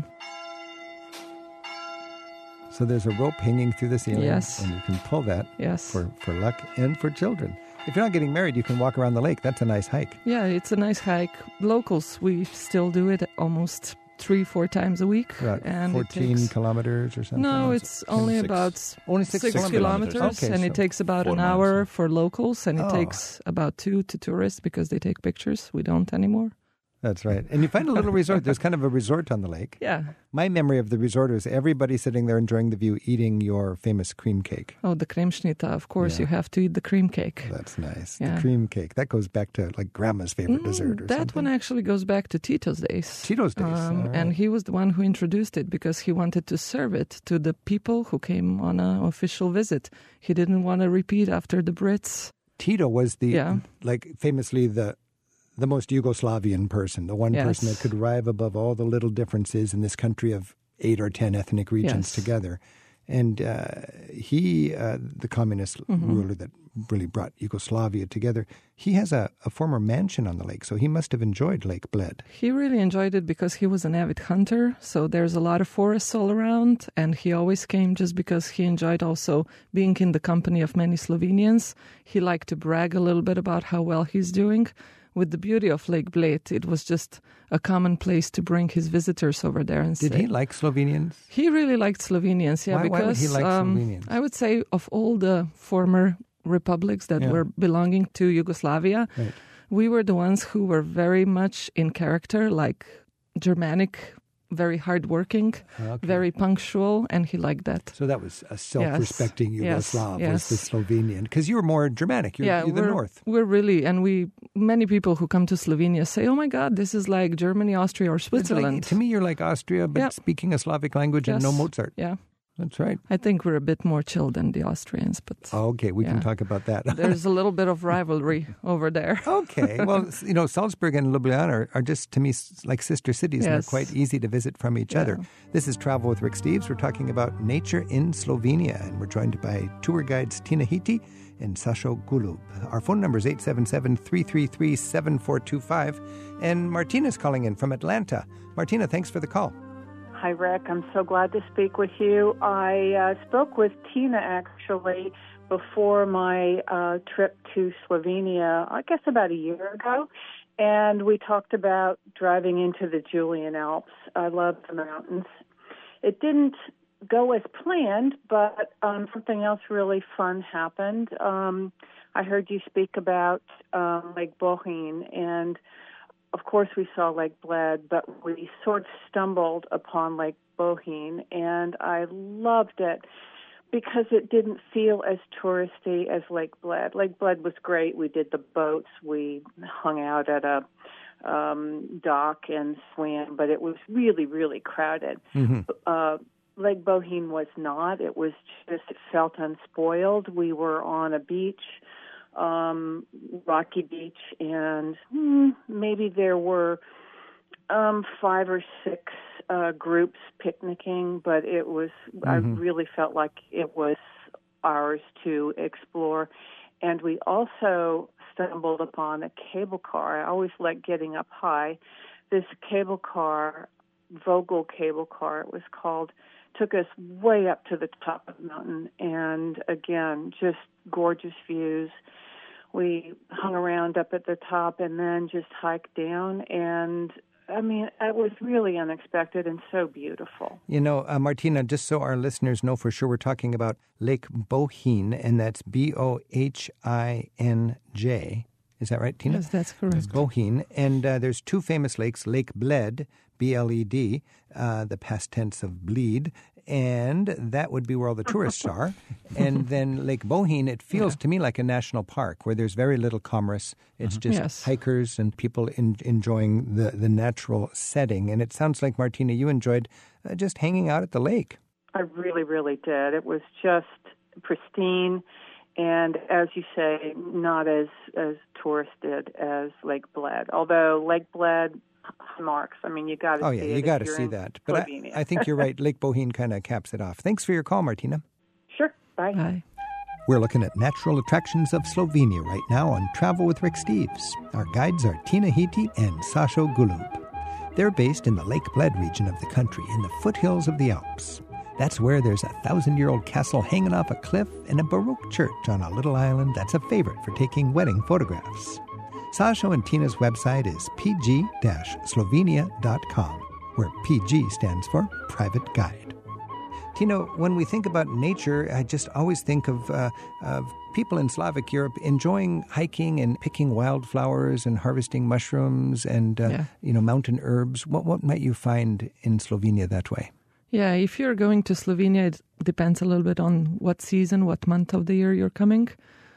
So there's a rope hanging through the ceiling, Yes. and you can pull that Yes. for, for luck and for children. If you're not getting married, you can walk around the lake. That's a nice hike. Yeah, it's a nice hike. Locals, we still do it almost three, four times a week. About and it fourteen takes- kilometers or something. No, It's it's only six. about only six, six, kilometers. kilometers, Okay, and so it takes about four an miles, hour yeah. for locals, and it Oh. takes about two to tourists because they take pictures. We don't anymore. That's right. And you find a little resort. There's kind of a resort on the lake. Yeah. My memory of the resort is everybody sitting there enjoying the view, eating your famous cream cake. Oh, the kremšnita. Of course, Yeah. you have to eat the cream cake. That's nice. Yeah. The cream cake. That goes back to like grandma's favorite Mm, dessert or that something. one actually goes back to Tito's days. Tito's days. Um, All right. And he was the one who introduced it because he wanted to serve it to the people who came on an official visit. He didn't want to repeat after the Brits. Tito was the, Yeah. like, famously the the most Yugoslavian person, the one Yes. person that could rise above all the little differences in this country of eight or ten ethnic regions Yes. together. And uh, he, uh, the communist Mhm. ruler that really brought Yugoslavia together, he has a, a former mansion on the lake, so he must have enjoyed Lake Bled. He really enjoyed it because he was an avid hunter. So there's a lot of forests all around. And he always came just because he enjoyed also being in the company of many Slovenians. He liked to brag a little bit about how well he's doing. With the beauty of Lake Bled, it was just a common place to bring his visitors over there and Did say. he like Slovenians? He really liked Slovenians, yeah, Why- why would because he like um, Slovenians? I would say of all the former republics that Yeah. were belonging to Yugoslavia, Right. we were the ones who were very much in character, like Germanic, very hardworking, Okay. very punctual, and he liked that. So that was a self-respecting Yes, Yugoslav, yes, was the yes. Slovenian. Because you were more Germanic. You're, yeah, you're the we're, North. we're really, and we many people who come to Slovenia say, "Oh my God, this is like Germany, Austria, or It's like- Switzerland." to me, you're like Austria, but Yeah. speaking a Slavic language and no Yes. Mozart. Yeah. That's right. I think we're a bit more chill than the Austrians, but Okay, we yeah. can talk about that. There's a little bit of rivalry over there. Okay. Well, you know, Salzburg and Ljubljana are, are just, to me, s- like sister cities, and Yes. they're quite easy to visit from each Yeah. other. This is Travel with Rick Steves. We're talking about nature in Slovenia, and we're joined by tour guides Tina Hiti and Sasho Gulub. Our phone number is eight seven seven, three three three, seven four two five, and Martina's calling in from Atlanta. Martina, thanks for the call. Hi, Rick. I'm so glad to speak with you. I uh, spoke with Tina, actually, before my uh, trip to Slovenia, I guess about a year ago, and we talked about driving into the Julian Alps. I love the mountains. It didn't go as planned, but um, something else really fun happened. Um, I heard you speak about um, Lake Bohinj, and of course, we saw Lake Bled, but we sort of stumbled upon Lake Bohinj, and I loved it because it didn't feel as touristy as Lake Bled. Lake Bled was great. We did the boats. We hung out at a um, dock and swam, but it was really, really crowded. Mm-hmm. Uh, Lake Bohinj was not. It was just, it felt unspoiled. We were on a beach, um, rocky beach, and hmm, maybe there were um, five or six uh, groups picnicking, but it was, mm-hmm. I really felt like it was ours to explore. And we also stumbled upon a cable car. I always like getting up high. This cable car, Vogel cable car, it was called, took us way up to the top of the mountain, and again, just gorgeous views. We hung around up at the top and then just hiked down, and I mean, it was really unexpected and so beautiful. You know, uh, Martina, just so our listeners know for sure, we're talking about Lake Bohinj, and that's B O H I N J. Is that right, Tina? Yes, that's correct. Bohinj. And uh, there's two famous lakes, Lake Bled, B L E D, uh, the past tense of bleed, and that would be where all the tourists are. And then Lake Bohinj, it feels yeah. to me like a national park where there's very little commerce. It's mm-hmm. just yes. hikers and people in, enjoying the, the natural setting. And it sounds like, Martina, you enjoyed uh, just hanging out at the lake. I really, really did. It was just pristine. And as you say, not as, as touristed as Lake Bled. Although Lake Bled, marks. I mean, you got to oh, see yeah, it. you got to see that. But I, I think you're right. Lake Bohinj kind of caps it off. Thanks for your call, Martina. Sure. Bye. Bye. We're looking at natural attractions of Slovenia right now on Travel with Rick Steves. Our guides are Tina Hiti and Sasho Gulub. They're based in the Lake Bled region of the country, in the foothills of the Alps. That's where there's a thousand-year-old castle hanging off a cliff and a Baroque church on a little island that's a favorite for taking wedding photographs. Sasho and Tina's website is p g dash slovenia dot com, where P G stands for Private Guide. Tina, when we think about nature, I just always think of, uh, of people in Slavic Europe enjoying hiking and picking wildflowers and harvesting mushrooms and uh, yeah. you know, mountain herbs. What, what might you find in Slovenia that way? Yeah, if you're going to Slovenia, it depends a little bit on what season, what month of the year you're coming.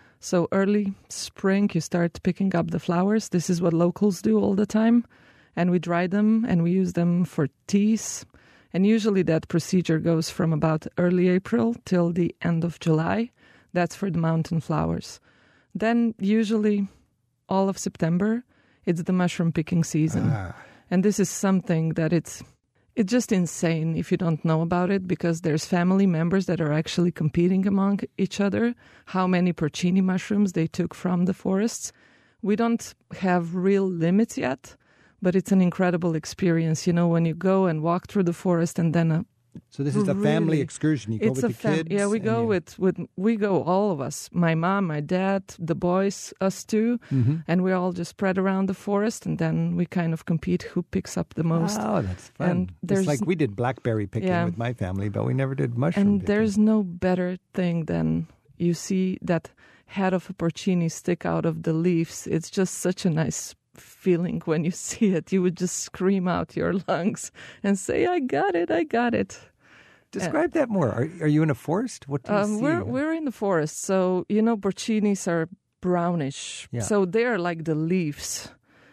So early spring, you start picking up the flowers. This is what locals do all the time. And we dry them and we use them for teas. And usually that procedure goes from about early April till the end of July. That's for the mountain flowers. Then usually all of September, it's the mushroom picking season. Ah. And this is something that it's... It's just insane if you don't know about it, because there's family members that are actually competing among each other, how many porcini mushrooms they took from the forests. We don't have real limits yet, but it's an incredible experience, you know, when you go and walk through the forest and then a So this is a family really, excursion. You go it's with a the fam- kids? Yeah, we and go you... with, with, we go all of us, my mom, my dad, the boys, us two, mm-hmm. and we all just spread around the forest, and then we kind of compete who picks up the most. Oh, that's fun. And it's like we did blackberry picking yeah. with my family, but we never did mushroom And picking. there's no better thing than you see that head of a porcini stick out of the leaves. It's just such a nice feeling when you see it. You would just scream out your lungs and say, I got it, I got it. Describe that more. Are, are you in a forest? What do you um, see? We're, we're in the forest. So, you know, porcinis are brownish. Yeah. So they're like the leaves.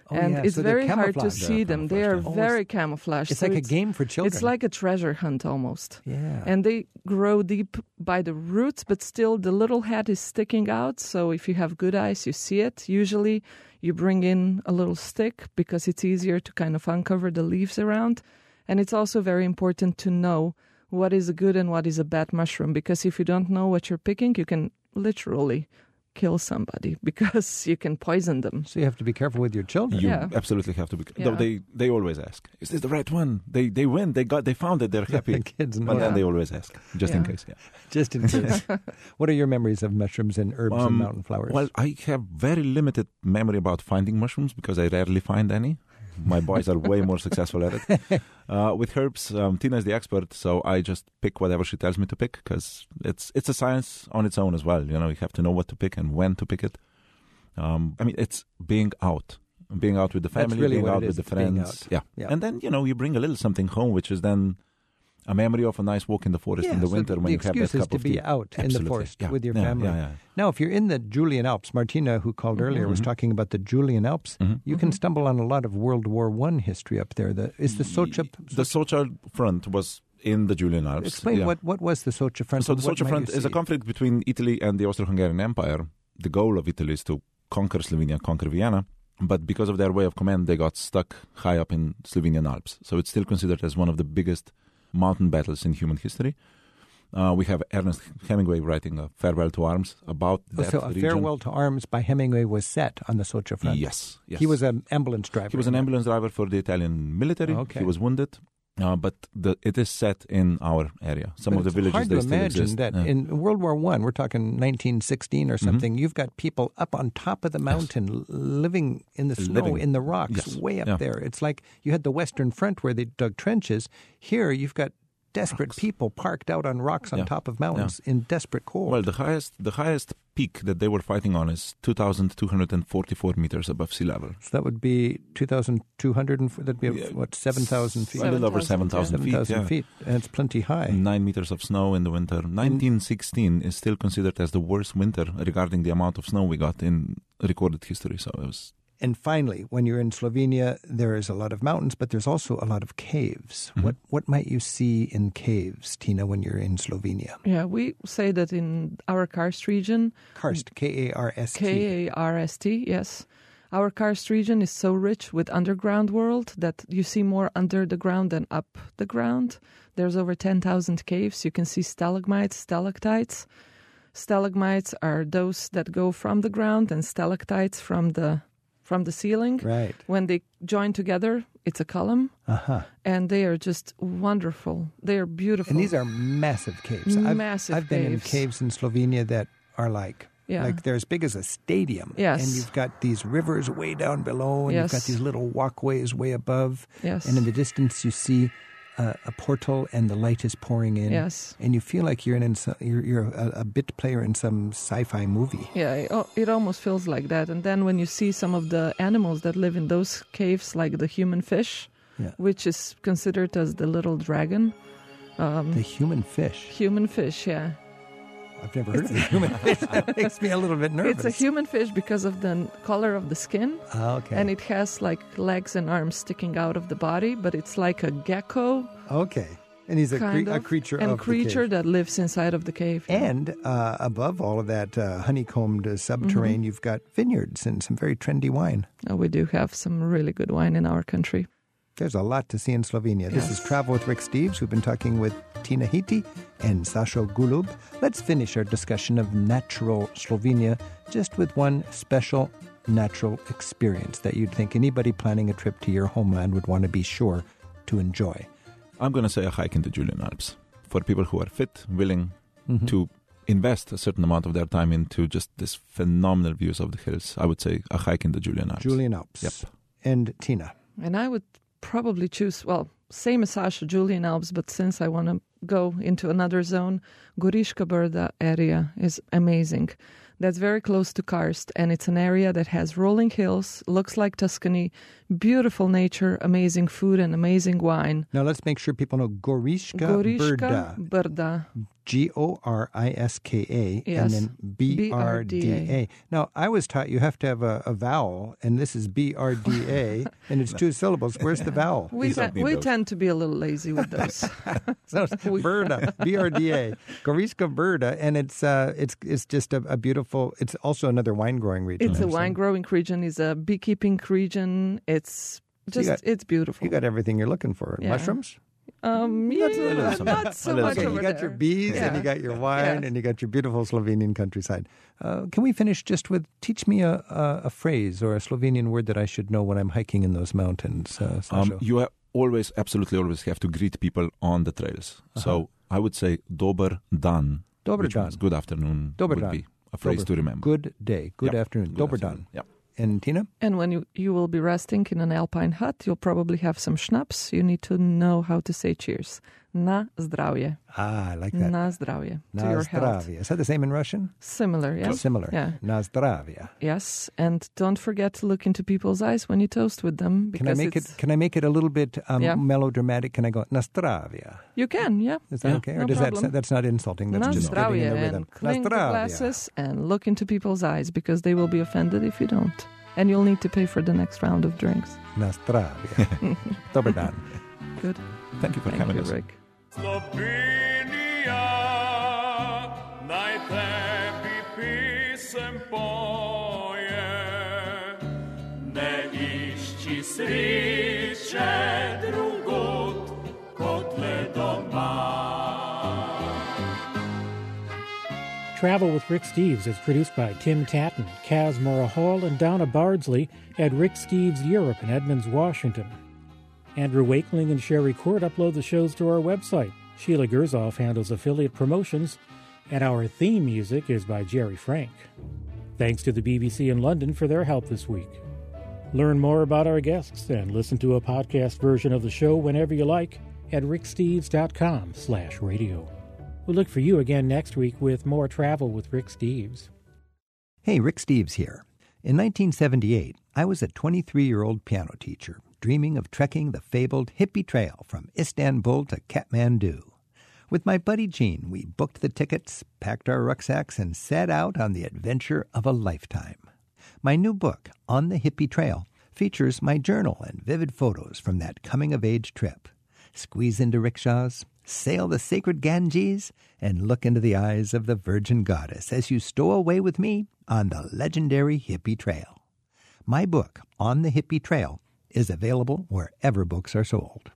Oh, and yeah, it's so they're very hard to camouflaged. see them. They are yeah. very camouflaged. It's so like a game for children. It's like a treasure hunt almost. Yeah. And they grow deep by the roots, but still the little head is sticking out. So if you have good eyes, you see it. Usually you bring in a little stick because it's easier to kind of uncover the leaves around. And it's also very important to know what is a good and what is a bad mushroom, because if you don't know what you're picking, you can literally kill somebody because you can poison them. So you have to be careful with your children. You Yeah. absolutely have to be. Yeah. Though they, they always ask, "Is this the right one?" They they win. They got. They found it. They're happy. The kids know. But then Yeah. they always ask, just in Yeah. case. Yeah. Just in case. What are your memories of mushrooms and herbs and Um, mountain flowers? Well, I have very limited memory about finding mushrooms because I rarely find any. My boys are way more successful at it. Uh, with herbs, um, Tina is the expert, so I just pick whatever she tells me to pick because it's it's a science on its own as well. You know, you have to know what to pick and when to pick it. Um, I mean, it's being out, being out with the That's family, really being what out it with is, the being friends. out. Yeah. Yeah. And then, you know, you bring a little something home, which is then a memory of a nice walk in the forest yeah, in the so winter the when you have that excuse is cup to of be tea. out in the Absolutely. forest Yeah. with your Yeah, family. Yeah, yeah. Now, if you're in the Julian Alps, Martina, who called earlier, was Mhm. talking about the Julian Alps. Mhm. You can stumble on a lot of World War One history up there. The, is the Socha... The Socha front was in the Julian Alps. Explain yeah. what, what was the Socha front? So and the what Socha might front you is a see? conflict between Italy and the Austro-Hungarian Empire. The goal of Italy is to conquer Slovenia, conquer Vienna. But because of their way of command, they got stuck high up in Slovenian Alps. So it's still considered as one of the biggest mountain battles in human history. Uh, we have Ernest Hemingway writing a Farewell to Arms about Oh, that so a region. Farewell to Arms by Hemingway was set on the Socha front. Yes, yes. He was an ambulance driver. He was an in that. ambulance driver for the Italian military. Okay. He was wounded. Uh, but the, it is set in our area. Some But of the it's villages hard they to still imagine exist. that Yeah. in World War One, we're talking nineteen sixteen or Mm-hmm. something. You've got people up on top of the mountain, l- living in the snow, Living. in the rocks, Yes. way up Yeah. there. It's like you had the Western Front where they dug trenches. Here, you've got desperate Rocks. people parked out on rocks on Yeah. top of mountains in desperate cold. Well, the highest the highest peak that they were fighting on is two thousand two hundred forty-four meters above sea level. so that would be two thousand two hundred, and that'd be Yeah. what seven thousand feet. A little over seven seven thousand, thousand feet. seven thousand Yeah. feet, and it's plenty high. Nine meters of snow in the winter. nineteen sixteen is still considered as the worst winter regarding the amount of snow we got in recorded history. So it was And finally, when you're in Slovenia, there is a lot of mountains, but there's also a lot of caves. Mhm. What what might you see in caves, Tina, when you're in Slovenia? Yeah, we say that in our karst region, Karst, K A R S T. K A R S T, yes. Our karst region is so rich with underground world that you see more under the ground than up the ground. There's over ten thousand caves. You can see stalagmites, stalactites. Stalagmites are those that go from the ground, and stalactites from the from the ceiling. Right. When they join together, it's a column, Uh-huh. and they are just wonderful. They are beautiful. And these are massive caves. I've, Massive I've been in caves. caves in Slovenia that are like, Yeah. like they're as big as a stadium. Yes. And you've got these rivers way down below, and you've got Yes. these little walkways way above. Yes. And in the distance, you see uh, a portal, and the light is pouring in. Yes. And you feel like you're in, in some, you're, you're a, a bit player in some sci-fi movie. Yeah, it, al- it almost feels like that. And then when you see some of the animals that live in those caves, like the human fish, Yeah. which is considered as the little dragon. Um, The human fish. human fish, yeah. I've never heard of the human fish. That makes me a little bit nervous. It's a human fish because of the n- color of the skin. Ah, okay. And it has like legs and arms sticking out of the body, but it's like a gecko Okay. And he's a, kind cre- a of. creature and of creature the cave. that lives inside of the cave. And uh, above all of that uh, honeycombed uh, subterranean, Mm-hmm. you've got vineyards and some very trendy wine. Uh, we do have some really good wine in our country. There's a lot to see in Slovenia. This is Travel with Rick Steves. We've been talking with Tina Hiti and Sašo Gulub. Let's finish our discussion of natural Slovenia just with one special natural experience that you'd think anybody planning a trip to your homeland would want to be sure to enjoy. I'm going to say a hike in the Julian Alps for people who are fit, willing Mm-hmm. to invest a certain amount of their time into just this phenomenal views of the hills. I would say a hike in the Julian Alps. Julian Alps. Yep. And Tina. And I would probably choose, well, same as Saša, Julian Alps, but since I want to go into another zone, Goriška Brda area is amazing. That's very close to Karst, and it's an area that has rolling hills, looks like Tuscany, beautiful nature, amazing food, and amazing wine. Now let's make sure people know Goriška Goriška Brda. Brda. G O R I S K A, Yes. and then B R D A. Now, I was taught you have to have a, a vowel, and this is B R D A, and it's two syllables. Where's the vowel? We, These te- don't need we those. tend to be a little lazy with those. So it's Brda, B R D A, Goriška Brda, and it's uh, it's it's just a, a beautiful. It's also another wine growing region. It's a I'm wine saying. growing region. It's a beekeeping region. It's So you just, got- it's beautiful. You got everything you're looking for. Yeah. Mushrooms? Um, yeah, That's a little something. not A so little much Okay, something. over you got there. your bees, and Yeah. you got your wine, Yeah. and you got your beautiful Slovenian countryside. Uh, can we finish just with, teach me a, a, a phrase or a Slovenian word that I should know when I'm hiking in those mountains, uh, Um, Sašo? you ha- always, absolutely always have to greet people on the trails. So I would say Dober dan, Dober which dan. means good afternoon Dober would dan. be a phrase Dober. to remember. Good day, good Yep. afternoon. Good Dober afternoon. dan. Yep. And Tina? And when you, you will be resting in an alpine hut, you'll probably have some schnapps. You need to know how to say cheers. Na zdravje. Ah, I like that. Na zdravje. Na To your health. zdravje. Is that the same in Russian? Similar, yes. Similar. Yeah. Na zdravje. Yes. And don't forget to look into people's eyes when you toast with them. Can I Because make it's, it? Can I make it a little bit um, Yeah. melodramatic? Can I go na zdravje? You can, yeah. Is that Yeah. okay? Or No does problem. that that's not insulting? That's Na just getting zdravje. in the rhythm. And Na clink the zdravje. glasses and look into people's eyes because they will be offended if you don't. And you'll need to pay for the next round of drinks. Na zdravje. Dober dan. Good. Thank you for Thank having you, us. Rick. Slovenija, naj tebi pisem poje, ne išči sreče drugod kot le doma. Travel with Rick Steves is produced by Tim Tatton, Kaz Mora Hall, and Donna Bardsley at Rick Steves Europe in Edmonds, Washington. Andrew Wakeling and Sherry Court upload the shows to our website. Sheila Gerzoff handles affiliate promotions, and our theme music is by Jerry Frank. Thanks to the B B C in London for their help this week. Learn more about our guests and listen to a podcast version of the show whenever you like at ricksteves.com slash radio. We'll look for you again next week with more Travel with Rick Steves. Hey, Rick Steves here. In nineteen seventy-eight, I was a twenty-three-year-old piano teacher, dreaming of trekking the fabled Hippie Trail from Istanbul to Kathmandu. With my buddy Gene, we booked the tickets, packed our rucksacks, and set out on the adventure of a lifetime. My new book, On the Hippie Trail, features my journal and vivid photos from that coming-of-age trip. Squeeze into rickshaws, sail the sacred Ganges, and look into the eyes of the Virgin Goddess as you stow away with me on the legendary Hippie Trail. My book, On the Hippie Trail, is available wherever books are sold.